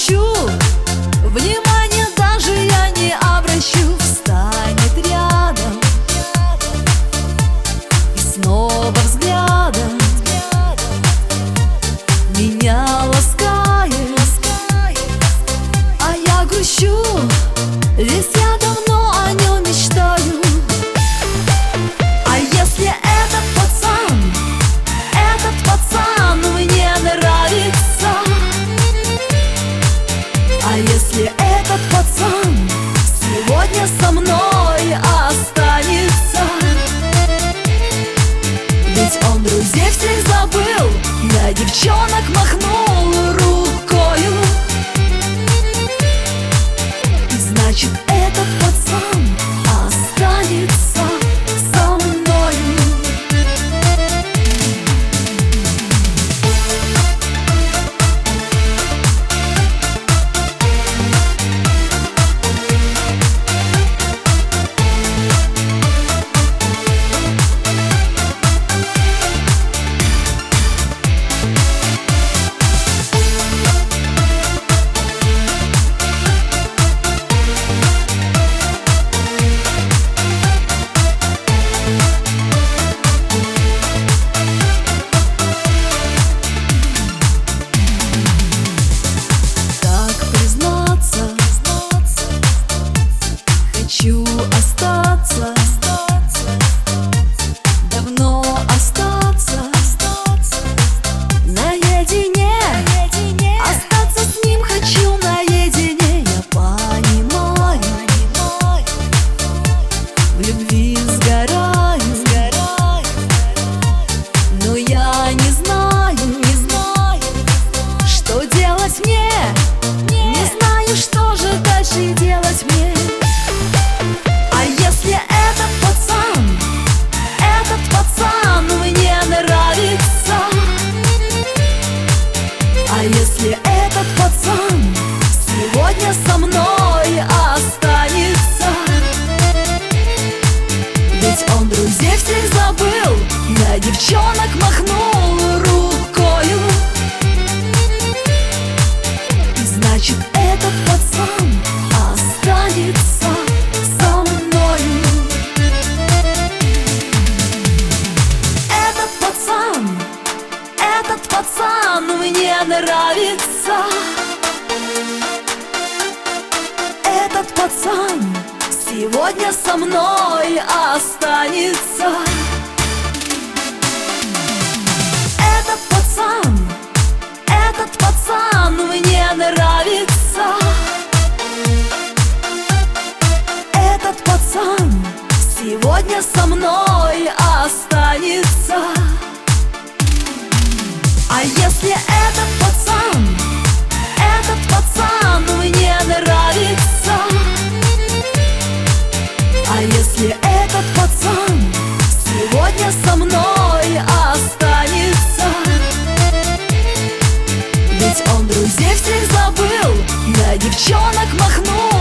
грущу, внимания даже я не обращу. Встанет рядом и снова взглядом меня ласкает. А я грущу, ведь я давно о нем мечтаю. А если этот пацан мне нравится, а если этот пацан сегодня со мной останется, ведь он друзей всех забыл, на девчонок махнул рукою. Значит, этот пацан останется со мною. Хочу остаться, давно остаться наедине. Остаться с ним хочу наедине. Я понимаю, в любви сгораю, но я не знаю, что делать мне. Не знаю, что же дальше делать мне. А если этот пацан мне нравится, а если этот пацан сегодня со мной останется, ведь он друзей всех забыл, на девчонок махнул рукою. Значит, этот пацан останется со мною. Этот пацан мне нравится. Этот пацан сегодня со мной останется. Этот пацан мне нравится. Этот пацан сегодня со мной останется. А если этот пацан мне нравится, а если этот пацан сегодня со мной останется, ведь он друзей всех забыл, на девчонок махнул